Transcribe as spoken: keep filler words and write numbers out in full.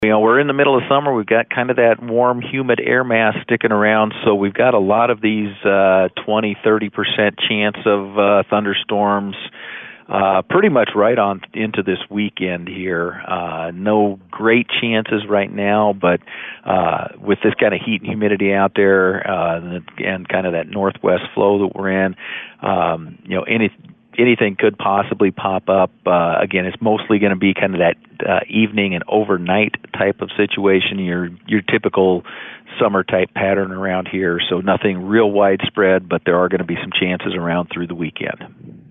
You know, we're in the middle of summer. We've got kind of that warm, humid air mass sticking around, so we've got a lot of these uh, twenty, thirty percent chance of uh, thunderstorms uh, pretty much right on into this weekend here. Uh, no great chances right now, but uh, with this kind of heat and humidity out there uh, and, and kind of that northwest flow that we're in, um, you know, any anything could possibly pop up. Uh, again, it's mostly going to be kind of that uh, evening and overnight type of situation, your your typical summer type pattern around here. So nothing real widespread, but there are going to be some chances around through the weekend.